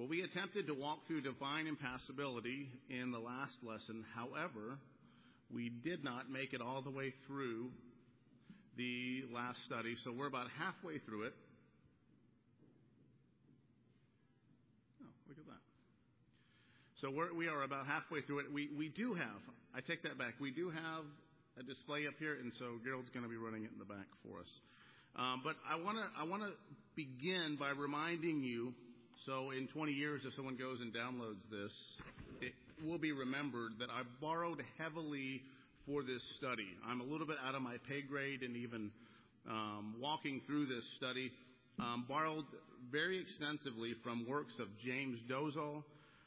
Well, we attempted to walk through divine impassibility in the last lesson. However, we did not make it all the way through the last study, so we're about halfway through it. Oh, look at that. So we are about halfway through it. We do have, I take that back, we do have a display up here, and so Gerald's going to be running it in the back for us. But I want to begin by reminding you, so in 20 years if someone goes and downloads this, it will be remembered that I borrowed heavily for this study. I'm a little bit out of my pay grade, and even walking through this study, borrowed very extensively from works of James Dolezal.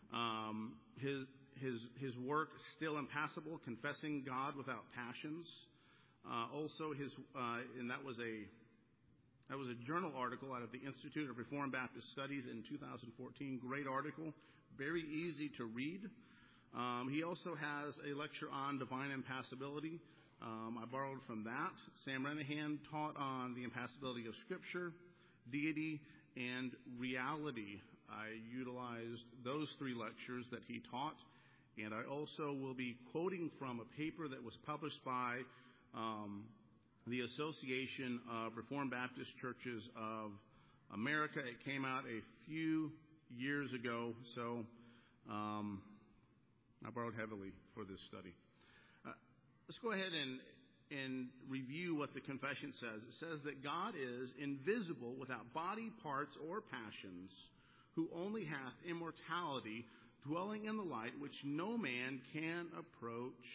His work, Still Impassible, Confessing God Without Passions. Also and that was a journal article out of the Institute of Reformed Baptist Studies in 2014. Great article, very easy to read. He also has a lecture on divine impassibility. I borrowed from that. Sam Renahan taught on the impassibility of Scripture, deity, and reality. I utilized those three lectures that he taught, and I also will be quoting from a paper that was published by the Association of Reformed Baptist Churches of America. It came out a few years ago, so I borrowed heavily for this study. Let's go ahead and review what the confession says. It says that God is invisible, without body, parts, or passions, who only hath immortality, dwelling in the light, which no man can approach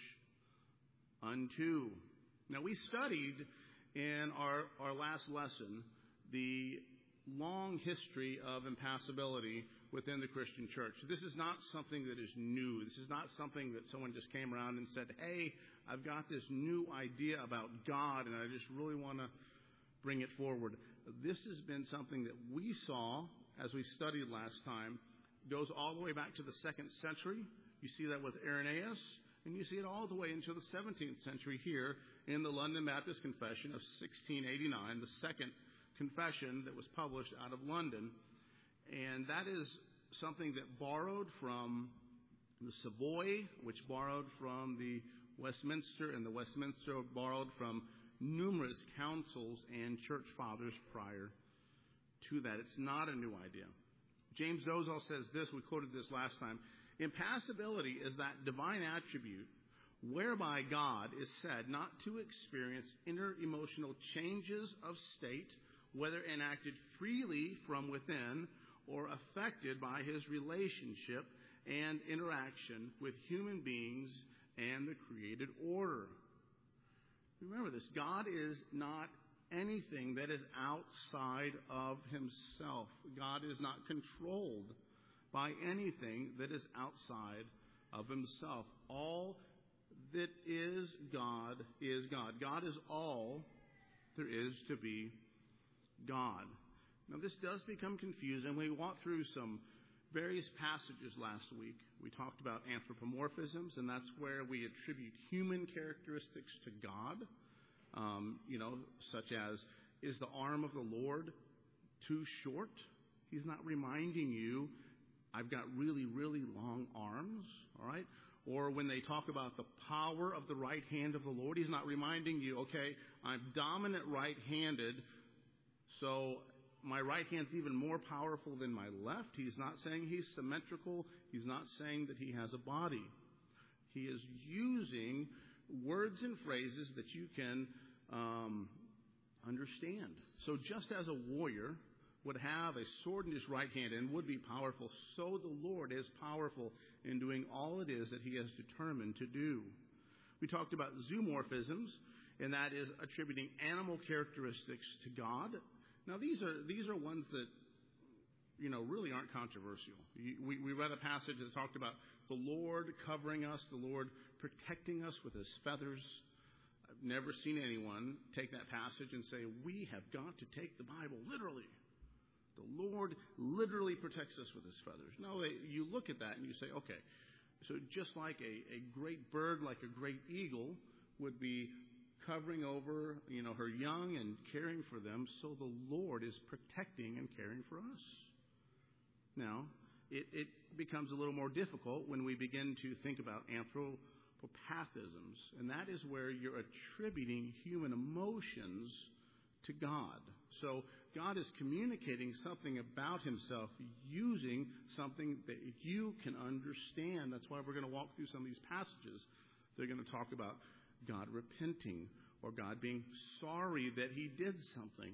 unto. Now, we studied in our last lesson the long history of impassibility within the Christian church. This is not something that is new. This is not something that someone just came around and said, hey, I've got this new idea about God, and I just really want to bring it forward. This has been something that we saw as we studied last time. It goes all the way back to the 2nd century. You see that with Irenaeus, and you see it all the way into the 17th century here in the London Baptist Confession of 1689, the second confession that was published out of London. And that is something that borrowed from the Savoy, which borrowed from the Westminster, and the Westminster borrowed from numerous councils and church fathers prior to that. It's not a new idea. James Dolezal says this, we quoted this last time: impassibility is that divine attribute whereby God is said not to experience inner emotional changes of state, whether enacted freely from within or affected by his relationship and interaction with human beings and the created order. Remember this, God is not anything that is outside of himself. God is not controlled by anything that is outside of himself. All that is God is God. God is all there is to be God. Now this does become confusing. We walked through some various passages last week. We talked about anthropomorphisms, and that's where we attribute human characteristics to God. Such as, is the arm of the Lord too short? He's not reminding you, I've got really, really long arms, all right? Or when they talk about the power of the right hand of the Lord, he's not reminding you, okay, I'm dominant right-handed, so my right hand's even more powerful than my left. He's not saying he's symmetrical. He's not saying that he has a body. He is using words and phrases that you can understand. So just as a warrior would have a sword in his right hand and would be powerful, so the Lord is powerful in doing all it is that he has determined to do. We talked about zoomorphisms, and that is attributing animal characteristics to God. Now these are ones that really aren't controversial. We read a passage that talked about the Lord covering us, the Lord protecting us with his feathers. I've never seen anyone take that passage and say, we have got to take the Bible literally. The Lord literally protects us with his feathers. No, you look at that and you say, okay, so just like a great bird, like a great eagle, would be covering over, her young and caring for them, so the Lord is protecting and caring for us. Now, it becomes a little more difficult when we begin to think about anthropopathisms, and that is where you're attributing human emotions to God. So God is communicating something about himself using something that you can understand. That's why we're going to walk through some of these passages. They're going to talk about God repenting or God being sorry that he did something.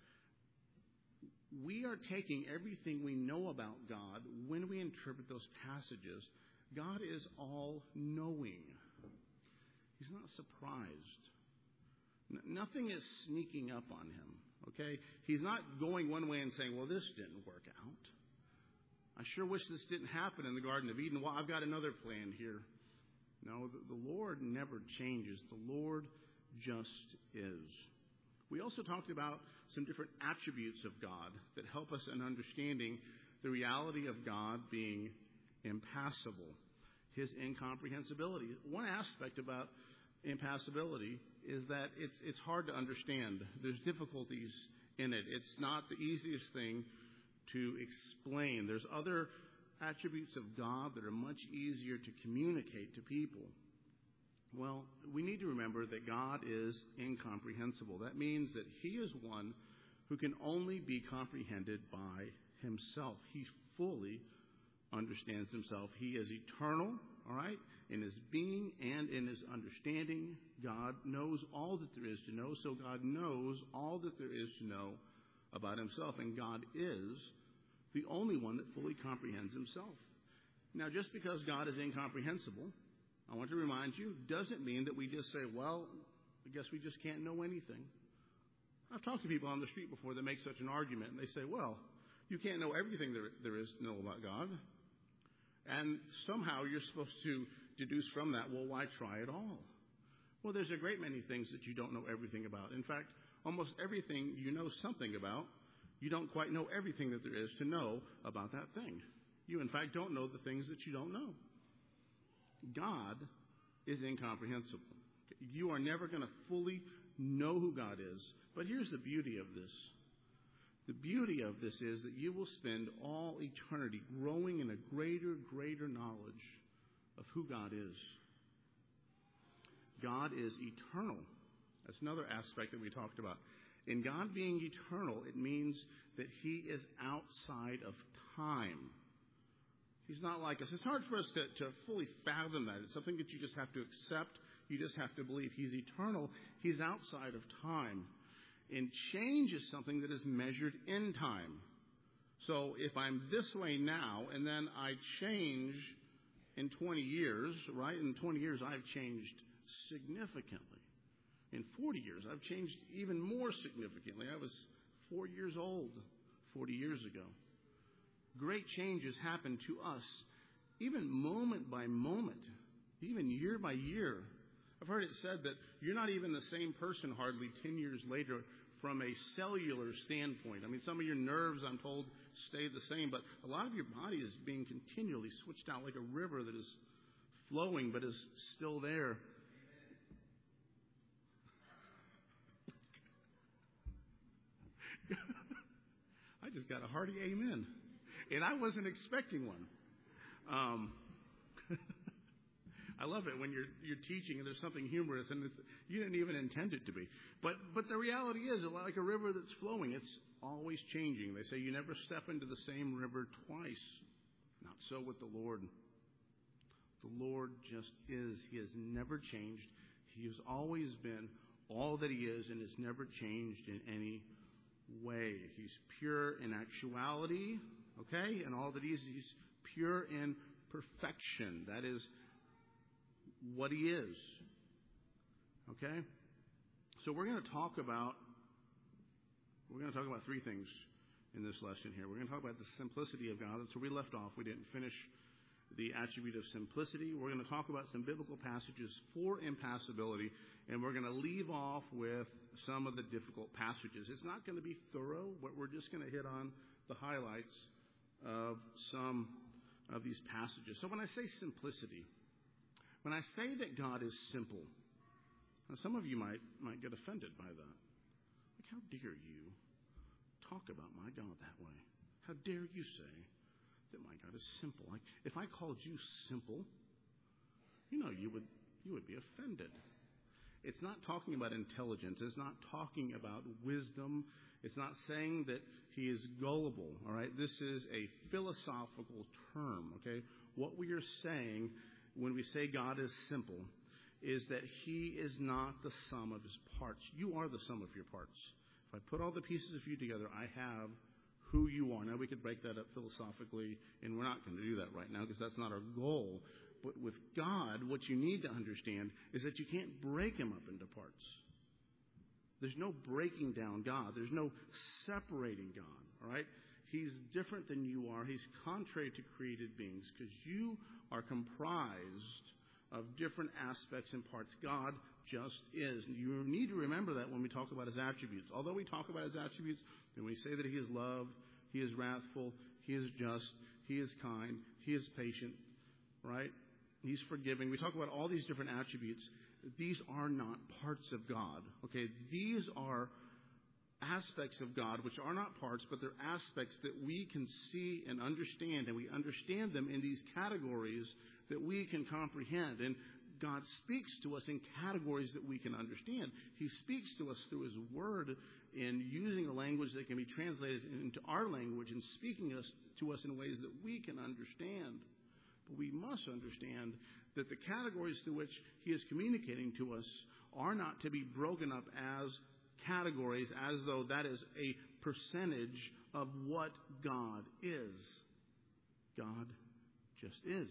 We are taking everything we know about God when we interpret those passages. God is all-knowing. He's not surprised. Nothing is sneaking up on him, okay? He's not going one way and saying, well, this didn't work out. I sure wish this didn't happen in the Garden of Eden. Well, I've got another plan here. No, the Lord never changes. The Lord just is. We also talked about some different attributes of God that help us in understanding the reality of God being impassible, his incomprehensibility. One aspect about impassibility is that it's hard to understand. There's difficulties in it. It's not the easiest thing to explain. There's other attributes of God that are much easier to communicate to people. Well, we need to remember that God is incomprehensible. That means that he is one who can only be comprehended by himself. He fully understands himself. He is eternal, all right, in his being and in his understanding. God knows all that there is to know, so God knows all that there is to know about himself, and God is the only one that fully comprehends himself. Now, just because God is incomprehensible, I want to remind you, doesn't mean that we just say, well, I guess we just can't know anything. I've talked to people on the street before that make such an argument, and they say, well, you can't know everything there is to know about God. And somehow you're supposed to deduce from that, well, why try at all? Well, there's a great many things that you don't know everything about. In fact, almost everything you know something about, you don't quite know everything that there is to know about that thing. You, in fact, don't know the things that you don't know. God is incomprehensible. You are never going to fully know who God is. But here's the beauty of this. The beauty of this is that you will spend all eternity growing in a greater knowledge of who God is. God is eternal. That's another aspect that we talked about. In God being eternal, it means that he is outside of time. He's not like us. It's hard for us to fully fathom that. It's something that you just have to accept. You just have to believe. He's eternal. He's outside of time. And change is something that is measured in time. So if I'm this way now, and then I change in 20 years, right? In 20 years, I've changed significantly. In 40 years, I've changed even more significantly. I was 4 years old 40 years ago. Great changes happen to us, even moment by moment, even year by year. I've heard it said that you're not even the same person hardly 10 years later from a cellular standpoint. I mean, some of your nerves, I'm told, stay the same, but a lot of your body is being continually switched out like a river that is flowing but is still there. I just got a hearty amen. And I wasn't expecting one. I love it when you're teaching and there's something humorous and you didn't even intend it to be. But the reality is, like a river that's flowing, it's always changing. They say you never step into the same river twice. Not so with the Lord. The Lord just is. He has never changed. He has always been all that he is and has never changed in any way. He's pure in actuality, okay? And all that he's pure in perfection. That is what he is. Okay? So we're going to talk about three things in this lesson here. We're going to talk about the simplicity of God. That's where we left off. We didn't finish the attribute of simplicity. We're going to talk about some biblical passages for impassibility, and we're going to leave off with some of the difficult passages. It's not going to be thorough, but we're just going to hit on the highlights of some of these passages. So when I say simplicity, when I say that God is simple, now some of you might get offended by that. Like, how dare you talk about my God that way? How dare you say that my God is simple. Like, if I called you simple, you would be offended. It's not talking about intelligence. It's not talking about wisdom. It's not saying that he is gullible, all right? This is a philosophical term, okay? What we are saying when we say God is simple is that he is not the sum of his parts. You are the sum of your parts. If I put all the pieces of you together, I have who you are. Now, we could break that up philosophically, and we're not going to do that right now because that's not our goal. But with God, what you need to understand is that you can't break him up into parts. There's no breaking down God. There's no separating God, all right? He's different than you are. He's contrary to created beings because you are comprised of different aspects and parts. God just is. You need to remember that when we talk about his attributes. Although we talk about his attributes, and we say that he is loved, he is wrathful, he is just, he is kind, he is patient, right? He's forgiving. We talk about all these different attributes. These are not parts of God, okay? These are aspects of God which are not parts, but they're aspects that we can see and understand, and we understand them in these categories that we can comprehend. And God speaks to us in categories that we can understand. He speaks to us through his word in using a language that can be translated into our language and speaking to us in ways that we can understand. But we must understand that the categories through which he is communicating to us are not to be broken up as categories as though that is a percentage of what God is. God just is.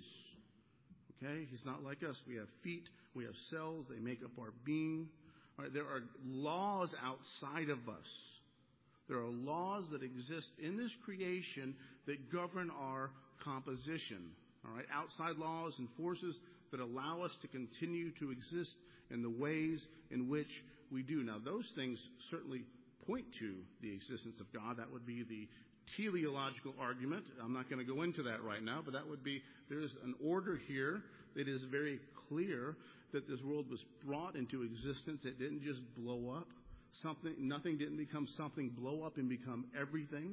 Okay? He's not like us. We have feet. We have cells. They make up our being. All right, there are laws outside of us. There are laws that exist in this creation that govern our composition. All right? Outside laws and forces that allow us to continue to exist in the ways in which we do. Now, those things certainly point to the existence of God. That would be the teleological argument. I'm not going to go into that right now, but that would be, there's an order here that is very clear that this world was brought into existence. It didn't just blow up. Nothing didn't become something, blow up and become everything.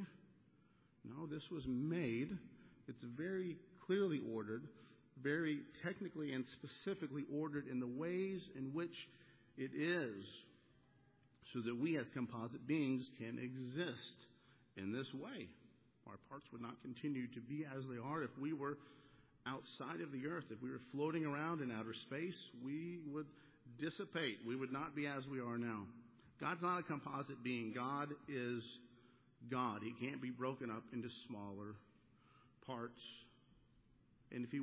No, this was made. It's very clearly ordered, very technically and specifically ordered in the ways in which it is, so that we as composite beings can exist in this way. Our parts would not continue to be as they are if we were outside of the earth. If we were floating around in outer space, we would dissipate. We would not be as we are now. God's not a composite being. God is God. He can't be broken up into smaller parts. And if he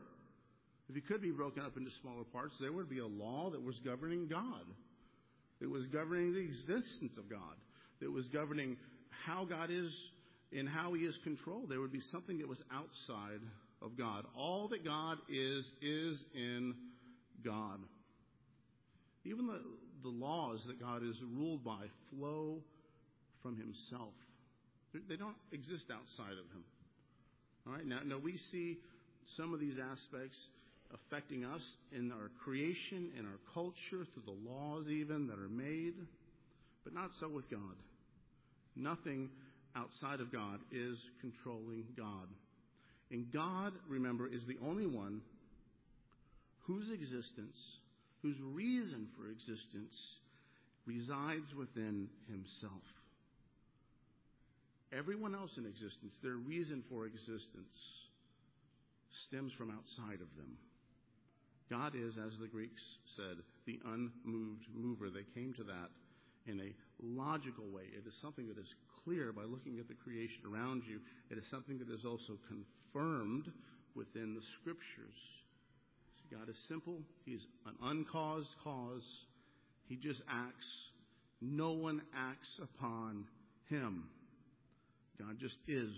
could be broken up into smaller parts, there would be a law that was governing God. It was governing the existence of God. It was governing how God is and how he is controlled. There would be something that was outside of God. All that God is in God. Even the laws that God is ruled by flow from himself. They don't exist outside of him. All right, now we see some of these aspects affecting us in our creation, in our culture, through the laws even that are made, but not so with God. Nothing outside of God is controlling God. And God, remember, is the only one whose existence, whose reason for existence, resides within himself. Everyone else in existence, their reason for existence stems from outside of them. God is, as the Greeks said, the unmoved mover. They came to that in a logical way. It is something that is clear by looking at the creation around you. It is something that is also confirmed within the Scriptures. So God is simple. He's an uncaused cause. He just acts. No one acts upon him. God just is.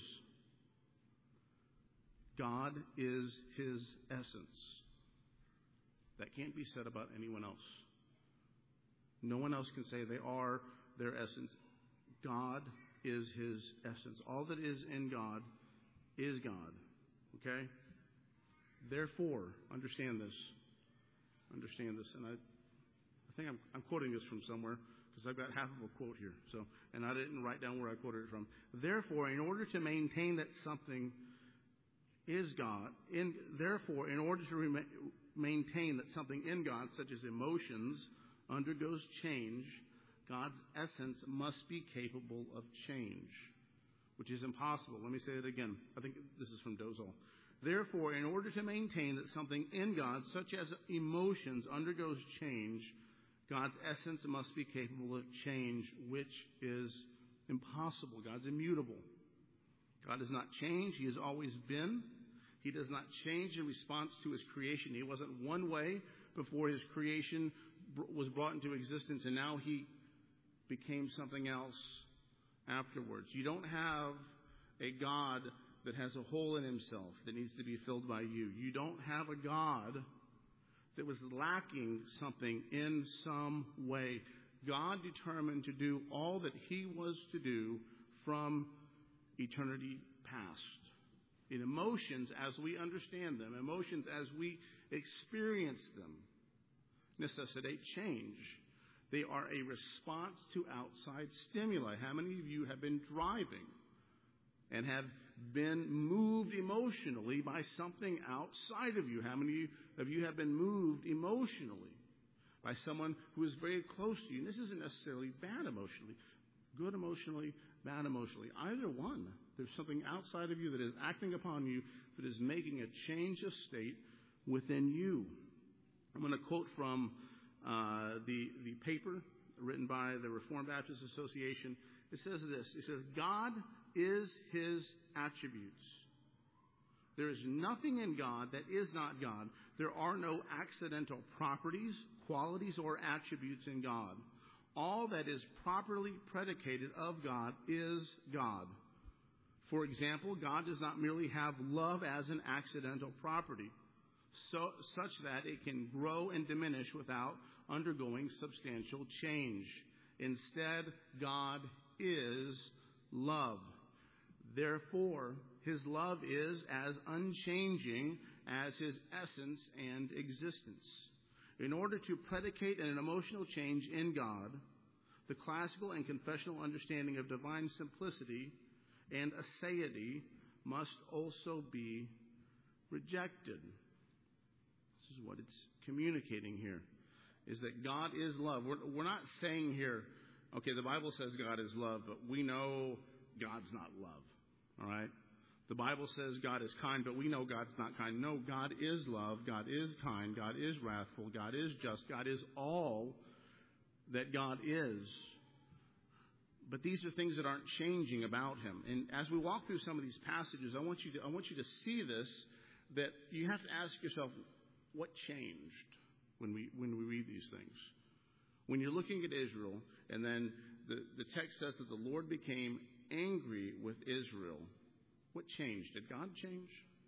God is his essence. That can't be said about anyone else. No one else can say they are their essence. God is his essence. All that is in God is God. Okay? Therefore, understand this. Understand this. And I think I'm quoting this from somewhere because I've got half of a quote here. And I didn't write down where I quoted it from. Therefore, in order to maintain that something is God. Therefore, in order to maintain that something in God, such as emotions, undergoes change, God's essence must be capable of change, which is impossible. Let me say it again. I think this is from Dozal. Therefore, in order to maintain that something in God, such as emotions, undergoes change, God's essence must be capable of change, which is impossible. God's immutable. God does not change. He has always been. He does not change in response to his creation. He wasn't one way before his creation was brought into existence, and now he became something else afterwards. You don't have a God that has a hole in himself that needs to be filled by you. You don't have a God that was lacking something in some way. God determined to do all that he was to do from eternity past. In emotions, as we understand them, emotions as we experience them, necessitate change. They are a response to outside stimuli. How many of you have been driving and have been moved emotionally by something outside of you? How many of you have been moved emotionally by someone who is very close to you? And this isn't necessarily bad emotionally, good emotionally, bad emotionally. Either one. There's something outside of you that is acting upon you that is making a change of state within you. I'm going to quote from the paper written by the Reformed Baptist Association. It says this. It says, God is his attributes. There is nothing in God that is not God. There are no accidental properties, qualities, or attributes in God. All that is properly predicated of God is God. For example, God does not merely have love as an accidental property, such that it can grow and diminish without undergoing substantial change. Instead, God is love. Therefore, his love is as unchanging as his essence and existence. In order to predicate an emotional change in God, the classical and confessional understanding of divine simplicity and aseity must also be rejected. This is what it's communicating here, is that God is love. We're not saying here, okay, the Bible says God is love, but we know God's not love. All right? The Bible says God is kind, but we know God's not kind. No, God is love. God is kind. God is wrathful. God is just. God is all that God is. But these are things that aren't changing about him. And as we walk through some of these passages, I want you to see this, that you have to ask yourself, what changed when we read these things? When you're looking at Israel, and then the text says that the Lord became angry with Israel. What changed? Did God change?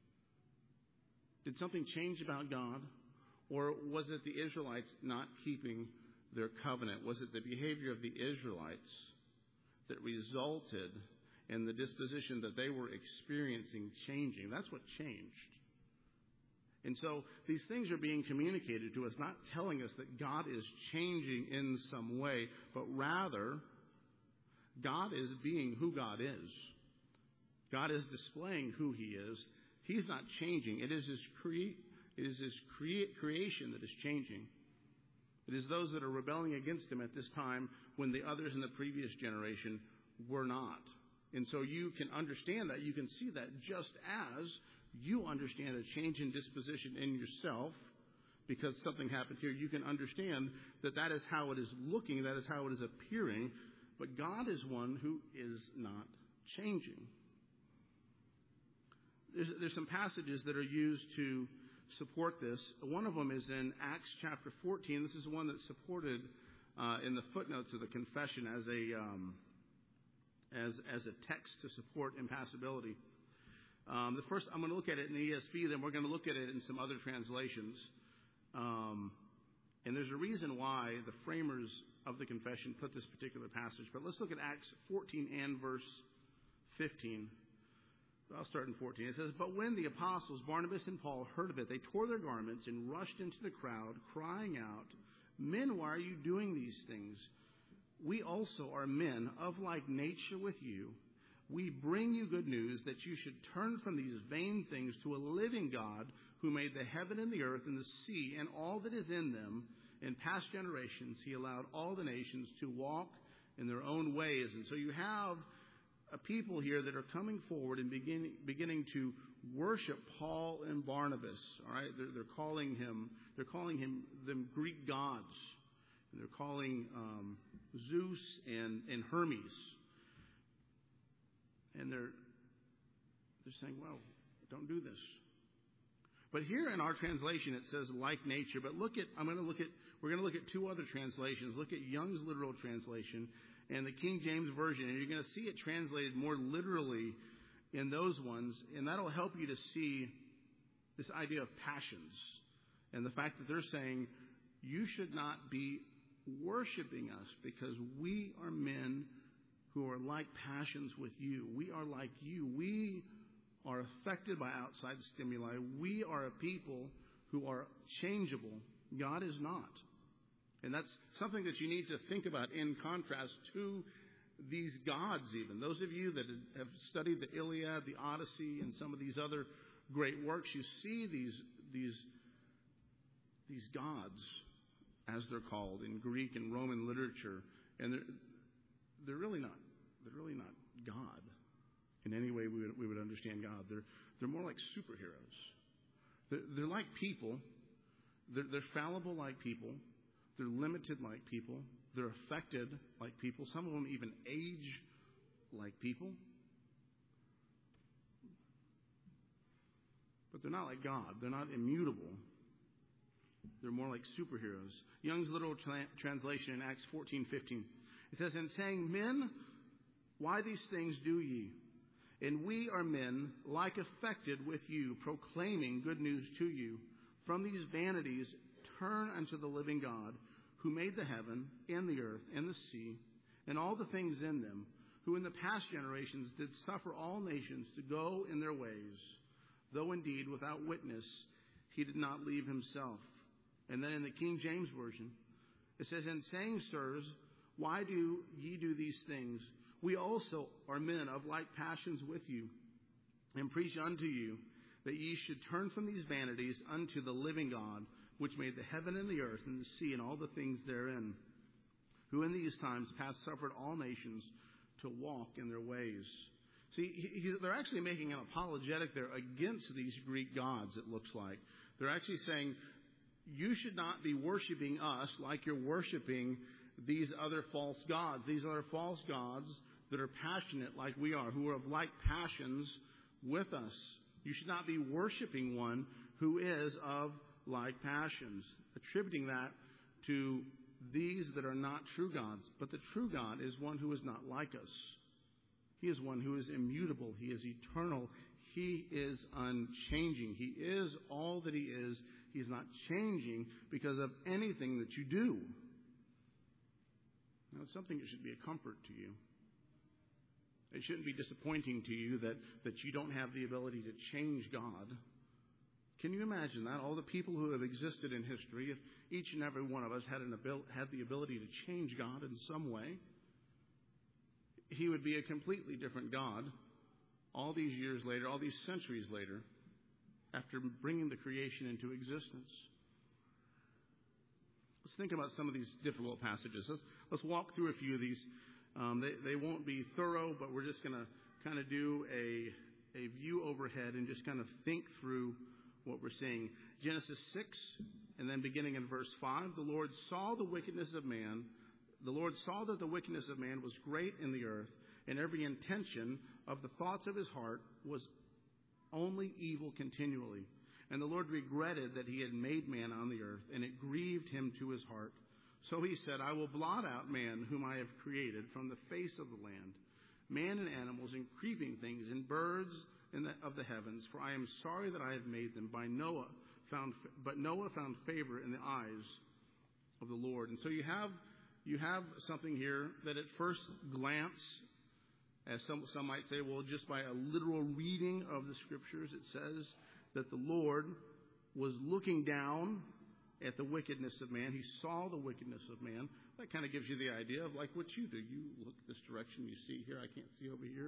Did something change about God? Or was it the Israelites not keeping their covenant? Was it the behavior of the Israelites that resulted in the disposition that they were experiencing changing? That's what changed. And so these things are being communicated to us, not telling us that God is changing in some way, but rather God is being who God is. God is displaying who he is. He's not changing. It is his creation that is changing. It is those that are rebelling against him at this time when the others in the previous generation were not. And so you can understand that. You can see that just as you understand a change in disposition in yourself because something happened here. You can understand that that is how it is looking. That is how it is appearing. But God is one who is not changing. There's some passages that are used to support this. One of them is in Acts chapter 14. This is one that's supported in the footnotes of the confession as a text to support impassibility. The first, I'm going to look at it in the ESV, then we're going to look at it in some other translations. And there's a reason why the framers of the confession put this particular passage. But let's look at Acts 14 and verse 15. I'll start in 14. It says, "But when the apostles, Barnabas and Paul, heard of it, they tore their garments and rushed into the crowd, crying out, 'Men, why are you doing these things? We also are men of like nature with you. we bring you good news that you should turn from these vain things to a living God who made the heaven and the earth and the sea and all that is in them. In past generations, he allowed all the nations to walk in their own ways. And so you have a people here that are coming forward and beginning to worship Paul and Barnabas. All right, they're calling them Greek gods. And they're calling Zeus and Hermes. And they're saying, well, don't do this. But here in our translation, it says like nature. But we're going to look at two other translations. Look at Young's literal translation and the King James Version. And you're going to see it translated more literally in those ones. And that'll help you to see this idea of passions. And the fact that they're saying, you should not be worshiping us because we are men who are like passions with you. We are like you. We are affected by outside stimuli. We are a people who are changeable. God is not. And that's something that you need to think about in contrast to these gods even. Those of you that have studied the Iliad, the Odyssey, and some of these other great works, you see these gods, as they're called in Greek and Roman literature, and they're really not God in any way we would understand God. They're more like superheroes. They're like people. They're fallible like people. They're limited like people. They're affected like people. Some of them even age like people. But they're not like God. They're not immutable. They're more like superheroes. Young's literal translation in Acts 14:15. It says, "And saying, Men, why these things do ye? And we are men, like affected with you, proclaiming good news to you. From these vanities turn unto the living God, who made the heaven and the earth and the sea, and all the things in them, who in the past generations did suffer all nations to go in their ways, though indeed without witness he did not leave himself." And then in the King James Version, it says, "And saying, Sirs, why do ye do these things? We also are men of like passions with you, and preach unto you that ye should turn from these vanities unto the living God, which made the heaven and the earth and the sea and all the things therein, who in these times past suffered all nations to walk in their ways." See, they're actually making an apologetic there against these Greek gods, it looks like. They're actually saying, you should not be worshiping us like you're worshiping these other false gods. These other false gods that are passionate like we are, who are of like passions with us. You should not be worshiping one who is of like passions, attributing that to these that are not true gods. But the true God is one who is not like us. He is one who is immutable. He is eternal. He is unchanging. He is all that he is. He is not changing because of anything that you do. Now, it's something that should be a comfort to you. It shouldn't be disappointing to you that you don't have the ability to change God. Can you imagine that? All the people who have existed in history, if each and every one of us had the ability to change God in some way, he would be a completely different God all these years later, all these centuries later, after bringing the creation into existence. Let's think about some of these difficult passages. Let's walk through a few of these. They won't be thorough, but we're just going to kind of do a view overhead and just kind of think through what we're seeing. Genesis 6, and then beginning in verse 5, the Lord saw the wickedness of man. The Lord saw that the wickedness of man was great in the earth, and every intention of the thoughts of his heart was only evil continually. And the Lord regretted that he had made man on the earth, and it grieved him to his heart. So he said, I will blot out man whom I have created from the face of the land, man and animals and creeping things and birds of the heavens, for I am sorry that I have made them. But Noah found favor in the eyes of the Lord. And so you have something here that at first glance, as some might say, well, just by a literal reading of the scriptures, it says that the Lord was looking down at the wickedness of man. He saw the wickedness of man. That kind of gives you the idea of like what you do. You look this direction, you see here, I can't see over here.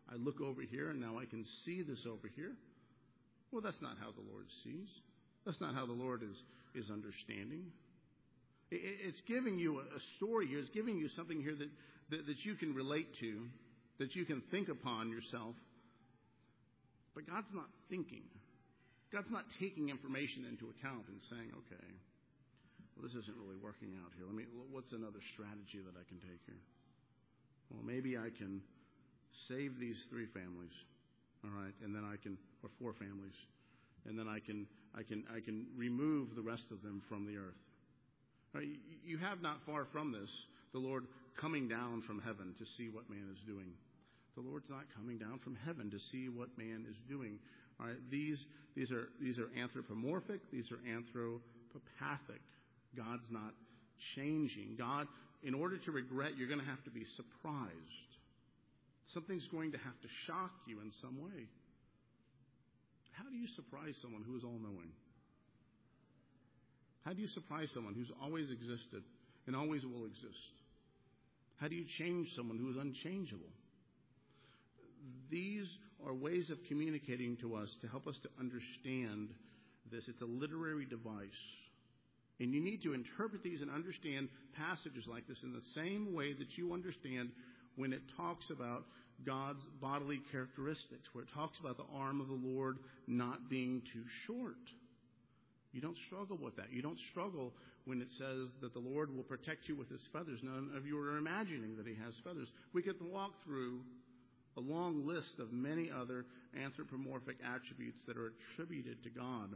I look over here and now I can see this over here. Well, that's not how the Lord sees. That's not how the Lord is understanding. It's giving you a story here. It's giving you something here that you can relate to, that you can think upon yourself. But God's not thinking. God's not taking information into account and saying, okay, well, this isn't really working out here. What's another strategy that I can take here? Well, maybe I can save these 3 families, all right, and then I can, or 4 families, and then I can remove the rest of them from the earth. Right, you have not far from this the Lord coming down from heaven to see what man is doing. The Lord's not coming down from heaven to see what man is doing. All right, these are anthropomorphic. These are anthropopathic. God's not changing. God, in order to regret, you're going to have to be surprised. Something's going to have to shock you in some way. How do you surprise someone who is all-knowing? How do you surprise someone who's always existed and always will exist? How do you change someone who is unchangeable? These are ways of communicating to us to help us to understand this. It's a literary device. And you need to interpret these and understand passages like this in the same way that you understand when it talks about God's bodily characteristics, where it talks about the arm of the Lord not being too short. You don't struggle with that. You don't struggle when it says that the Lord will protect you with his feathers. None of you are imagining that he has feathers. We could walk through a long list of many other anthropomorphic attributes that are attributed to God.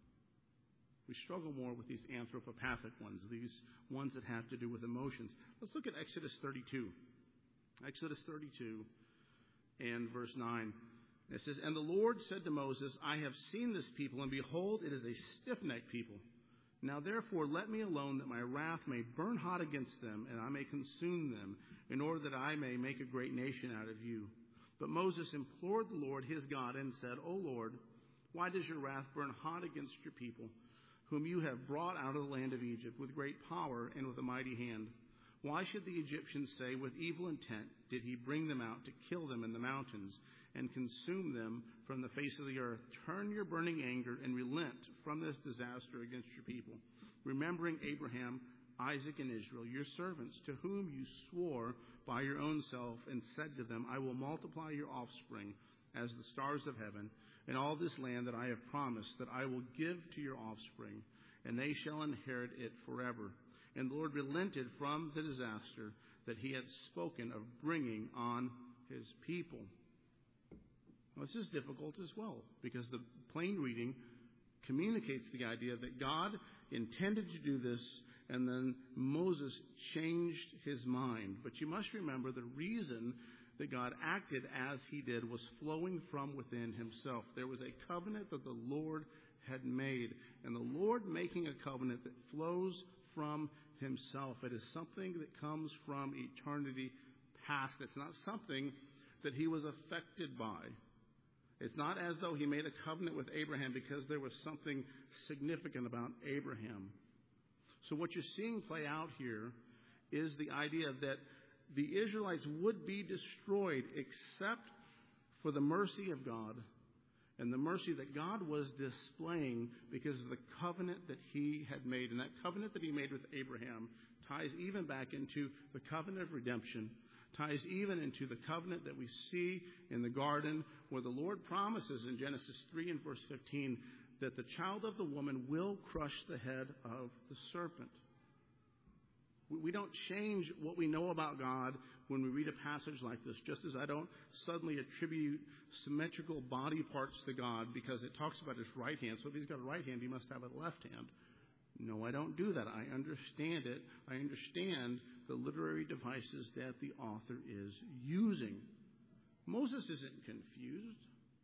We struggle more with these anthropopathic ones, these ones that have to do with emotions. Let's look at Exodus 32. Exodus 32 and verse 9. It says, "And the Lord said to Moses, I have seen this people, and behold, it is a stiff-necked people. Now therefore let me alone, that my wrath may burn hot against them, and I may consume them, in order that I may make a great nation out of you. But Moses implored the Lord his God and said, O Lord, why does your wrath burn hot against your people, whom you have brought out of the land of Egypt with great power and with a mighty hand? Why should the Egyptians say, with evil intent did he bring them out to kill them in the mountains and consume them from the face of the earth? Turn your burning anger and relent from this disaster against your people, remembering Abraham, Isaac, and Israel, your servants, to whom you swore by your own self and said to them, I will multiply your offspring as the stars of heaven, and all this land that I have promised that I will give to your offspring, and they shall inherit it forever. And the Lord relented from the disaster that he had spoken of bringing on his people." Now, this is difficult as well, because the plain reading communicates the idea that God intended to do this, and then Moses changed his mind. But you must remember the reason that God acted as he did was flowing from within himself. There was a covenant that the Lord had made, and the Lord making a covenant that flows from himself. It is something that comes from eternity past. It's not something that he was affected by. It's not as though he made a covenant with Abraham because there was something significant about Abraham. So what you're seeing play out here is the idea that the Israelites would be destroyed except for the mercy of God and the mercy that God was displaying because of the covenant that he had made. And that covenant that he made with Abraham ties even back into the covenant of redemption, ties even into the covenant that we see in the garden, where the Lord promises in Genesis 3 and verse 15 that the child of the woman will crush the head of the serpent. We don't change what we know about God when we read a passage like this, just as I don't suddenly attribute symmetrical body parts to God because it talks about his right hand. So if he's got a right hand, he must have a left hand. No, I don't do that. I understand it. I understand the literary devices that the author is using. Moses isn't confused.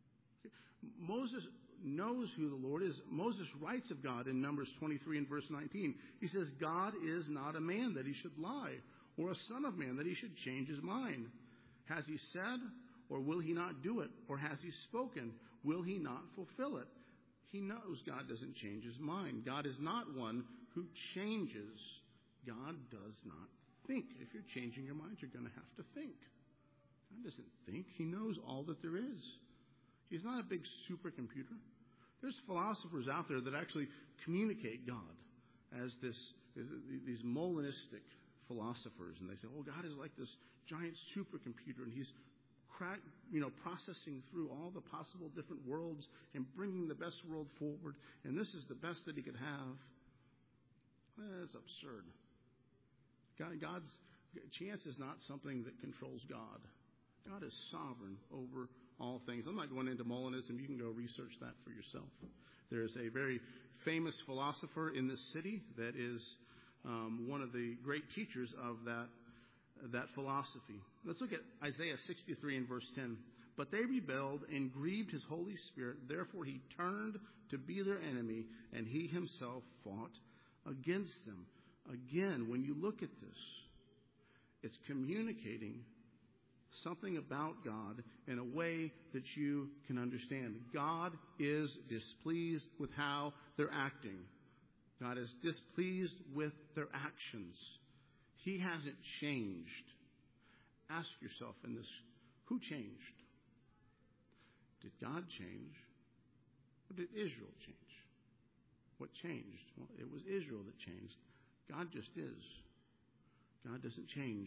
Moses knows who the Lord is. Moses writes of God in Numbers 23 and verse 19. He says, God is not a man that he should lie, or a son of man that he should change his mind. Has he said, or will he not do it? Or has he spoken, will he not fulfill it? He knows God doesn't change his mind. God is not one who changes. God does not think. If you're changing your mind, you're going to have to think. God doesn't think. He knows all that there is. He's not a big supercomputer. There's philosophers out there that actually communicate God as these Molinistic philosophers. And they say, oh, God is like this giant supercomputer, and he's processing through all the possible different worlds and bringing the best world forward. And this is the best that he could have. That's absurd. God's chance is not something that controls God. God is sovereign over all things. I'm not going into Molinism. You can go research that for yourself. There's a very famous philosopher in this city that is one of the great teachers of that philosophy. Let's look at Isaiah 63 and verse 10. But they rebelled and grieved his Holy Spirit. Therefore he turned to be their enemy, and he himself fought against them. Again, when you look at this, it's communicating something about God in a way that you can understand. God is displeased with how they're acting. God is displeased with their actions. He hasn't changed. Ask yourself in this, who changed? Did God change? Or did Israel change? What changed? Well, it was Israel that changed. God just is. God doesn't change.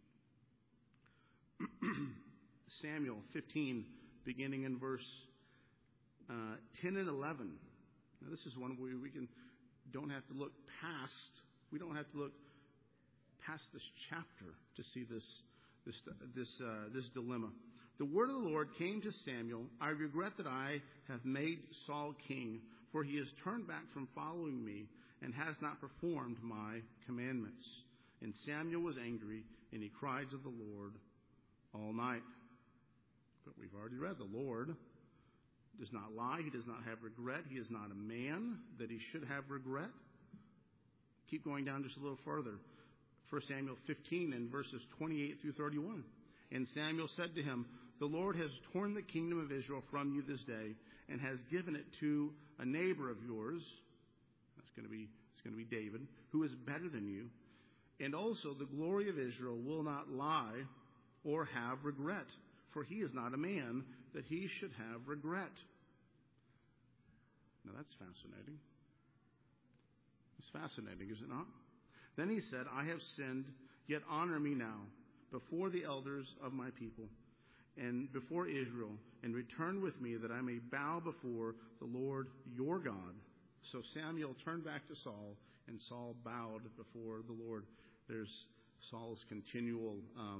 Samuel 15, beginning in verse 10 and 11. Now, this is one where we don't have to look past. We don't have to look past this chapter to see this dilemma. The word of the Lord came to Samuel. I regret that I have made Saul king, for he has turned back from following me and has not performed my commandments. And Samuel was angry, and he cried to the Lord all night. But we've already read the Lord does not lie. He does not have regret. He is not a man that he should have regret. Keep going down just a little further. 1 Samuel 15 and verses 28 through 31. And Samuel said to him, the Lord has torn the kingdom of Israel from you this day and has given it to a neighbor of yours. It's going to be David, who is better than you. And also the glory of Israel will not lie or have regret, for he is not a man that he should have regret. Now that's fascinating. It's fascinating, is it not? Then he said, I have sinned, yet honor me now before the elders of my people and before Israel, and return with me that I may bow before the Lord your God. So Samuel turned back to Saul, and Saul bowed before the Lord. There's Saul's continual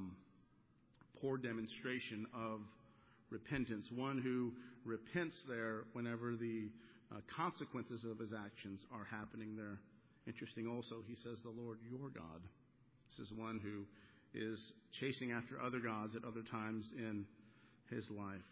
poor demonstration of repentance. One who repents there whenever the consequences of his actions are happening there. Interesting also, he says, the Lord your God. This is one who is chasing after other gods at other times in his life.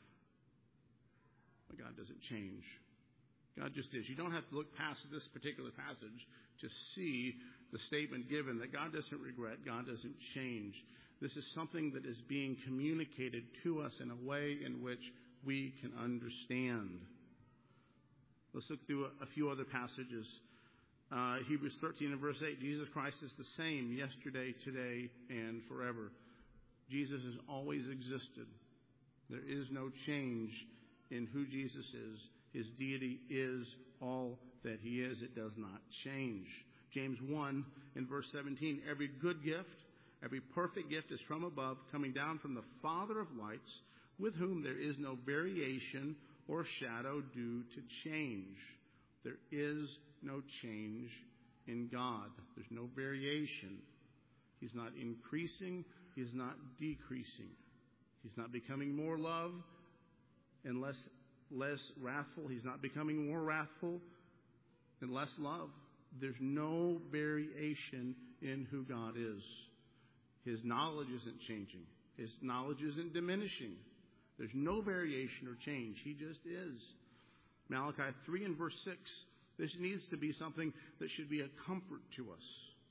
But God doesn't change. God just is. You don't have to look past this particular passage to see the statement given that God doesn't regret, God doesn't change. This is something that is being communicated to us in a way in which we can understand. Let's look through a few other passages. Hebrews 13 and verse 8, Jesus Christ is the same yesterday, today, and forever. Jesus has always existed. There is no change in who Jesus is. His deity is all that he is. It does not change. James 1 in verse 17, every good gift, every perfect gift is from above, coming down from the Father of lights, with whom there is no variation or shadow due to change. There is no change in God. There's no variation. He's not increasing. He's not decreasing. He's not becoming more love and less wrathful. He's not becoming more wrathful and less love. There's no variation in who God is. His knowledge isn't changing. His knowledge isn't diminishing. There's no variation or change. He just is. Malachi 3 and verse 6. This needs to be something that should be a comfort to us.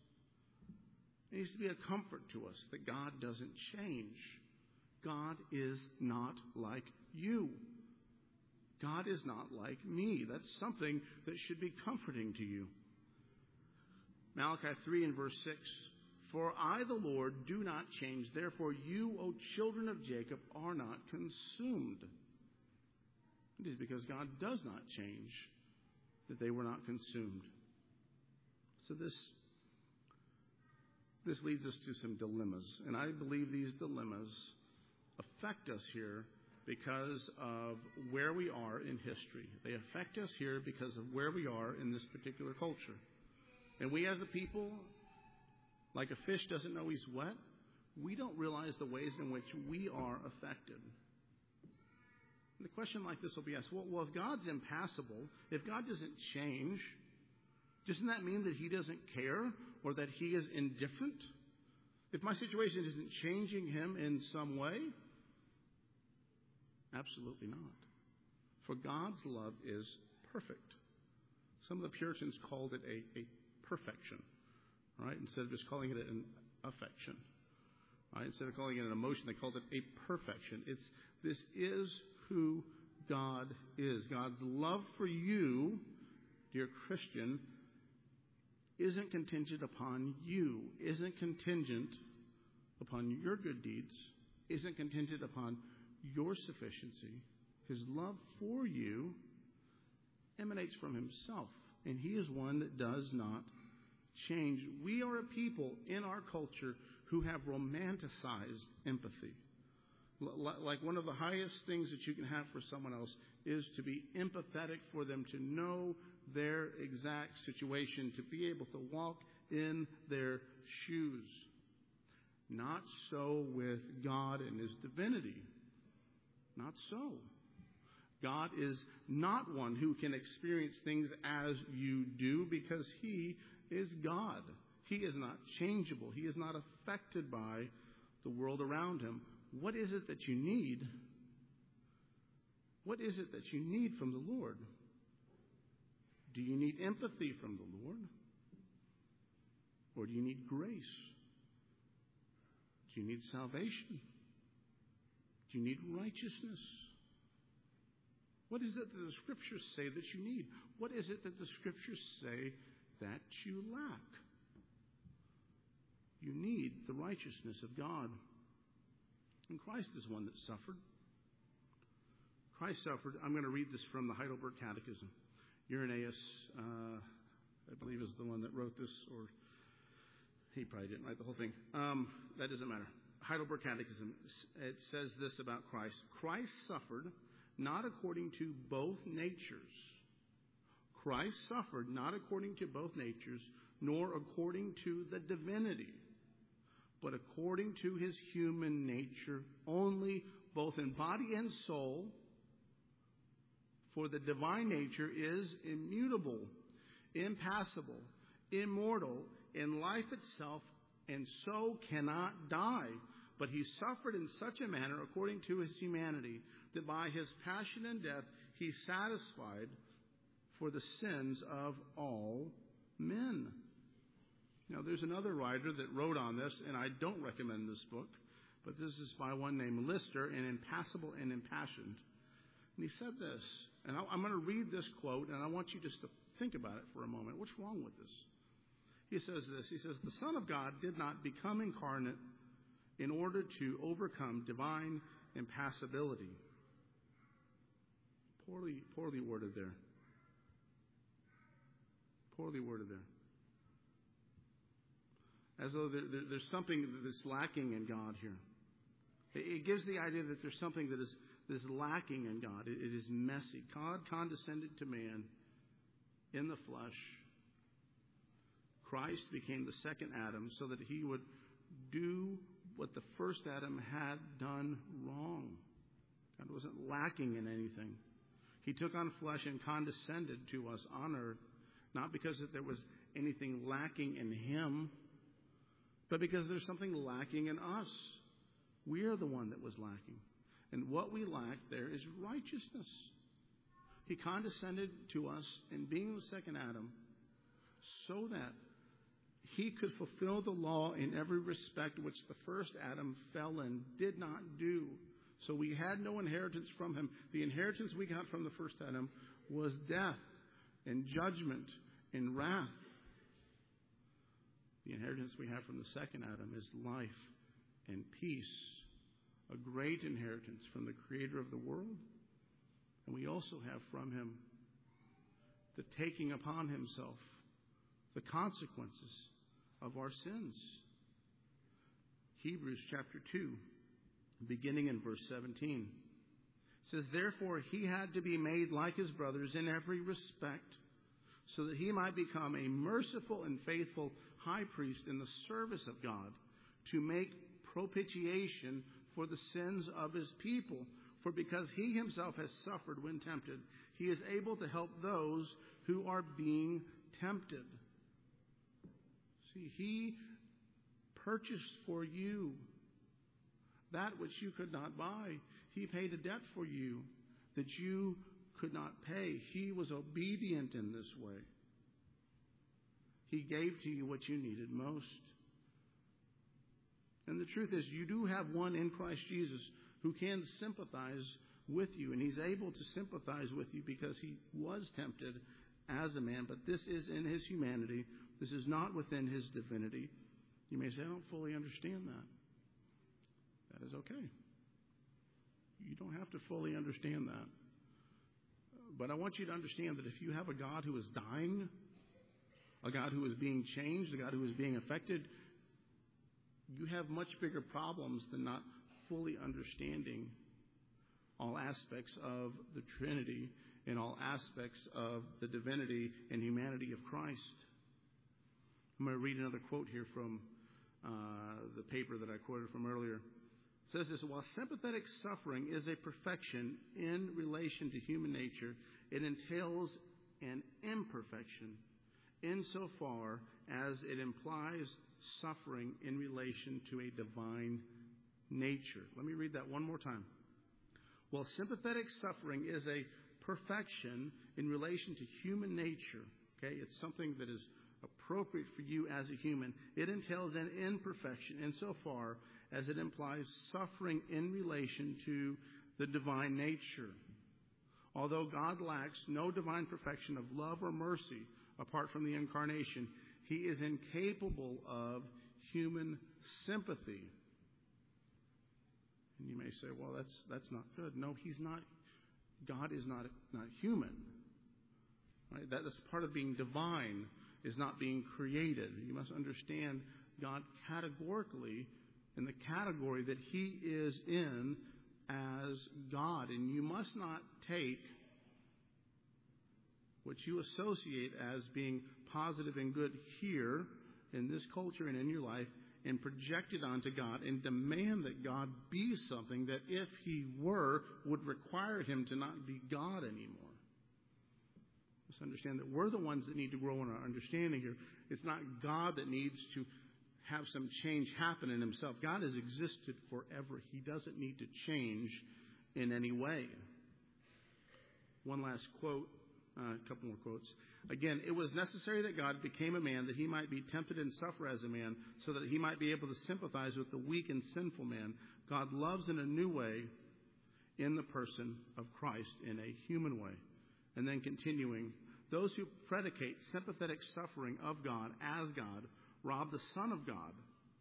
It needs to be a comfort to us that God doesn't change. God is not like you. God is not like me. That's something that should be comforting to you. Malachi 3 and verse 6. For I, the Lord, do not change. Therefore you, O children of Jacob, are not consumed. It is because God does not change that they were not consumed. So this leads us to some dilemmas. And I believe these dilemmas affect us here because of where we are in history. They affect us here because of where we are in this particular culture. And we as a people, like a fish doesn't know he's wet, we don't realize the ways in which we are affected. And the question like this will be asked, well, if God's impassible, if God doesn't change, doesn't that mean that he doesn't care or that he is indifferent? If my situation isn't changing him in some way? Absolutely not. For God's love is perfect. Some of the Puritans called it a perfection, right? Instead of just calling it an affection, right? Instead of calling it an emotion, they called it a perfection. This is who God is. God's love for you, dear Christian, isn't contingent upon you, isn't contingent upon your good deeds, isn't contingent upon your sufficiency. His love for you emanates from himself, and he is one that does not change. We are a people in our culture who have romanticized empathy. Like one of the highest things that you can have for someone else is to be empathetic for them, to know their exact situation, to be able to walk in their shoes. Not so with God and his divinity. Not so. God is not one who can experience things as you do because he is God. He is not changeable. He is not affected by the world around him. What is it that you need? What is it that you need from the Lord? Do you need empathy from the Lord? Or do you need grace? Do you need salvation? Do you need righteousness? What is it that the Scriptures say that you need? What is it that the Scriptures say that you lack? You need the righteousness of God. And Christ is one that suffered. Christ suffered. I'm going to read this from the Heidelberg Catechism. Irenaeus, I believe, is the one that wrote this, or he probably didn't write the whole thing. That doesn't matter. Heidelberg Catechism, it says this about Christ. Christ suffered not according to both natures. Christ suffered not according to both natures, nor according to the divinity, but according to his human nature only, both in body and soul. For the divine nature is immutable, impassible, immortal, in life itself, and so cannot die. But he suffered in such a manner according to his humanity, that by his passion and death he satisfied for the sins of all men. Now, there's another writer that wrote on this, and I don't recommend this book, but this is by one named Lister, an Impassible and Impassioned. And he said this, and I'm going to read this quote, and I want you just to think about it for a moment. What's wrong with this? He says this. He says, the Son of God did not become incarnate in order to overcome divine impassibility. Poorly worded there. Poorly worded there. As though there's something that's lacking in God here. It gives the idea that there's something that is lacking in God. It is messy. God condescended to man in the flesh. Christ became the second Adam so that he would do what the first Adam had done wrong. God wasn't lacking in anything. He took on flesh and condescended to us on earth, not because there was anything lacking in him, but because there's something lacking in us. We are the one that was lacking. And what we lack there is righteousness. He condescended to us in being the second Adam so that he could fulfill the law in every respect which the first Adam fell in, did not do. So we had no inheritance from him. The inheritance we got from the first Adam was death and judgment and wrath. The inheritance we have from the second Adam is life and peace, a great inheritance from the Creator of the world. And we also have from Him the taking upon Himself the consequences of our sins. Hebrews chapter 2, beginning in verse 17, says, "Therefore He had to be made like His brothers in every respect, so that He might become a merciful and faithful high priest in the service of God, to make propitiation for the sins of His people. For because He Himself has suffered when tempted, He is able to help those who are being tempted." See, He purchased for you that which you could not buy. He paid a debt for you that you could not pay. He was obedient in this way. He gave to you what you needed most. And the truth is, you do have one in Christ Jesus who can sympathize with you. And He's able to sympathize with you because He was tempted as a man. But this is in His humanity. This is not within His divinity. You may say, "I don't fully understand that." That is okay. You don't have to fully understand that. But I want you to understand that if you have a God who is dying, a God who is being changed, a God who is being affected, you have much bigger problems than not fully understanding all aspects of the Trinity and all aspects of the divinity and humanity of Christ. I'm going to read another quote here from the paper that I quoted from earlier. It says this: "While sympathetic suffering is a perfection in relation to human nature, it entails an imperfection insofar as it implies suffering in relation to a divine nature." Let me read that one more time. While sympathetic suffering is a perfection in relation to human nature, okay, it's something that is appropriate for you as a human, it entails an imperfection insofar as it implies suffering in relation to the divine nature. Although God lacks no divine perfection of love or mercy apart from the incarnation, He is incapable of human sympathy. And you may say, "Well, that's not good." No, He's not. God is not human. Right? That's part of being divine, is not being created. You must understand God categorically in the category that He is in as God. And you must not take what you associate as being positive and good here in this culture and in your life and project it onto God and demand that God be something that, if He were, would require Him to not be God anymore. Let's understand that we're the ones that need to grow in our understanding here. It's not God that needs to have some change happen in Himself. God has existed forever. He doesn't need to change in any way. One last quote, a couple more quotes. "Again, it was necessary that God became a man that He might be tempted and suffer as a man, so that He might be able to sympathize with the weak and sinful man. God loves in a new way in the person of Christ in a human way." And then continuing, "Those who predicate sympathetic suffering of God as God rob the Son of God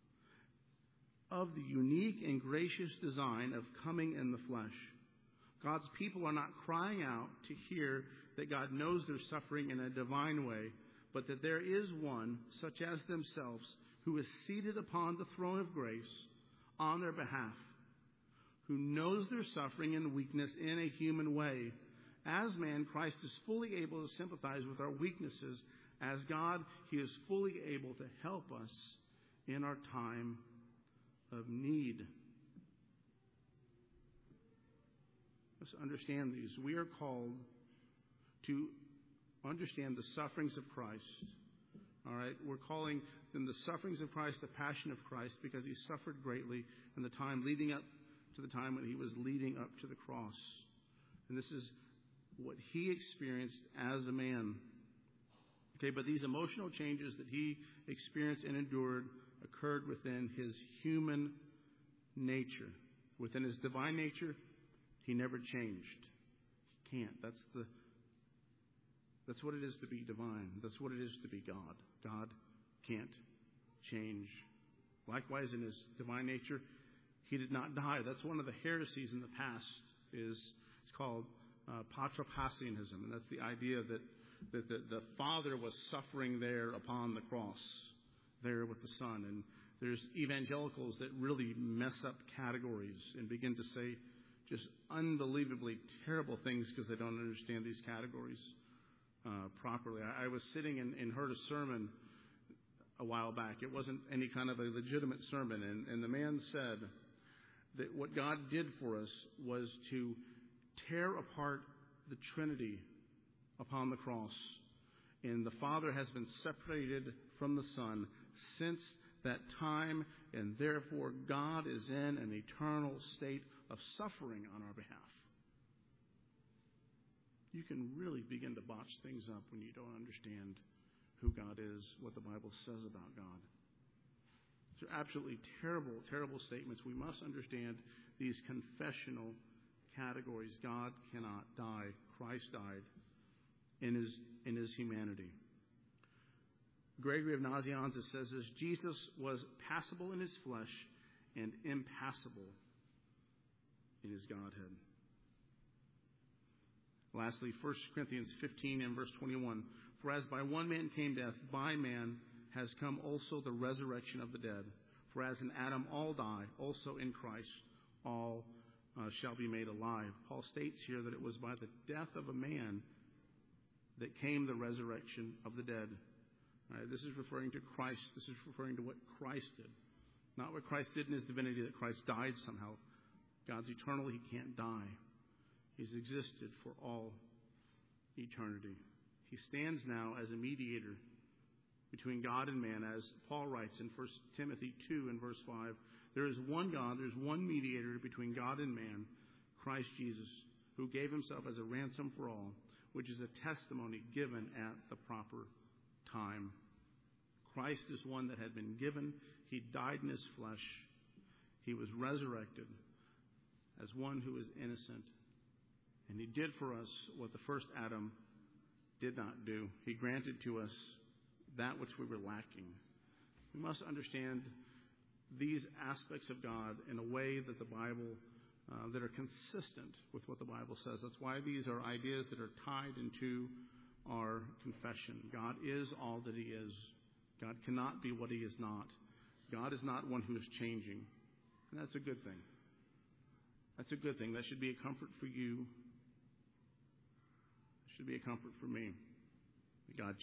of the unique and gracious design of coming in the flesh. God's people are not crying out to hear that God knows their suffering in a divine way, but that there is one, such as themselves, who is seated upon the throne of grace on their behalf, who knows their suffering and weakness in a human way. As man, Christ is fully able to sympathize with our weaknesses. As God, He is fully able to help us in our time of need." Let's understand these. We are called to understand the sufferings of Christ. All right? We're calling them the sufferings of Christ, the passion of Christ, because He suffered greatly in the time leading up to the time when He was leading up to the cross. And this is what He experienced as a man. Okay, but these emotional changes that He experienced and endured occurred within His human nature. Within His divine nature, He never changed. He can't. That's what it is to be divine. That's what it is to be God. God can't change. Likewise, in his divine nature, he did not die. That's one of the heresies in the past. It's called patripassianism, and that's the idea that the Father was suffering there upon the cross, there with the Son. And there's evangelicals that really mess up categories and begin to say just unbelievably terrible things because they don't understand these categories properly. I was sitting and heard a sermon a while back. It wasn't any kind of a legitimate sermon, and the man said that what God did for us was to tear apart the Trinity upon the cross. And the Father has been separated from the Son since that time, and therefore God is in an eternal state of suffering on our behalf. You can really begin to botch things up when you don't understand who God is, what the Bible says about God. These are absolutely terrible, terrible statements. We must understand these confessional categories. God cannot die. Christ died in his humanity. Gregory of Nazianzus says this: Jesus was passible in his flesh and impassible in his Godhead. Lastly, 1 Corinthians 15 and verse 21. For as by one man came death, by man has come also the resurrection of the dead. For as in Adam all die, also in Christ all shall be made alive. Paul states here that it was by the death of a man that came the resurrection of the dead. All right, this is referring to Christ. This is referring to what Christ did. Not what Christ did in his divinity, that Christ died somehow. God's eternal. He can't die. He's existed for all eternity. He stands now as a mediator between God and man, as Paul writes in 1 Timothy 2 and verse 5. There is one God, there's one mediator between God and man, Christ Jesus, who gave himself as a ransom for all, which is a testimony given at the proper time. Christ is one that had been given. He died in his flesh. He was resurrected as one who is innocent. And he did for us what the first Adam did not do. He granted to us that which we were lacking. We must understand these aspects of God in a way that the Bible, that are consistent with what the Bible says. That's why these are ideas that are tied into our confession. God is all that he is. God cannot be what he is not. God is not one who is changing. And that's a good thing. That's a good thing. That should be a comfort for you. It should be a comfort for me. God